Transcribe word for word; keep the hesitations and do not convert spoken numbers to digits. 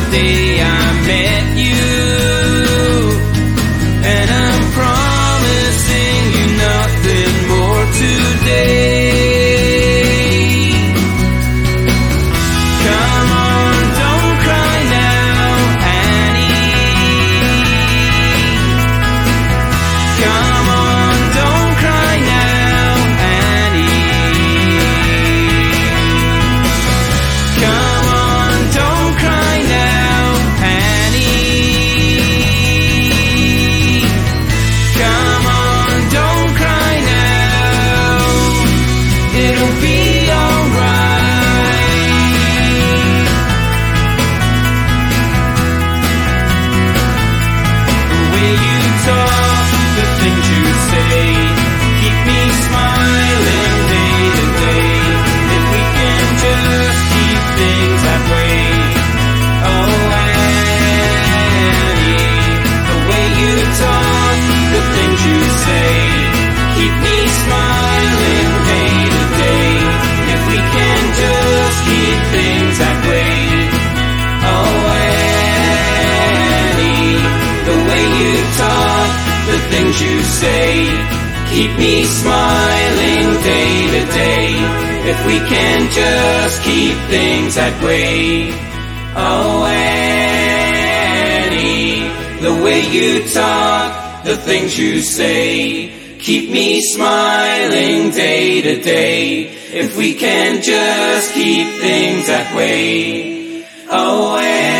day I met you, and I'm promising you nothing more today. Come on, don't cry now, Annie. Come on, don't cry now, Annie. Come on, don't cry now, Annie. Come on, don't cry now. It'll be alright. The way you talk, the things you say, keep me smiling day to day. If we can just keep things that way. Oh, Annie, the way you talk, the things you say, keep me smiling day to day. If we can just keep things that way. Oh, Annie, the way you talk, the things you say, keep me smiling day to day. If we can just keep things that way. Oh, Annie, the way you talk, the things you say, keep me smiling day to day. If we can just keep things that way. Oh, Annie.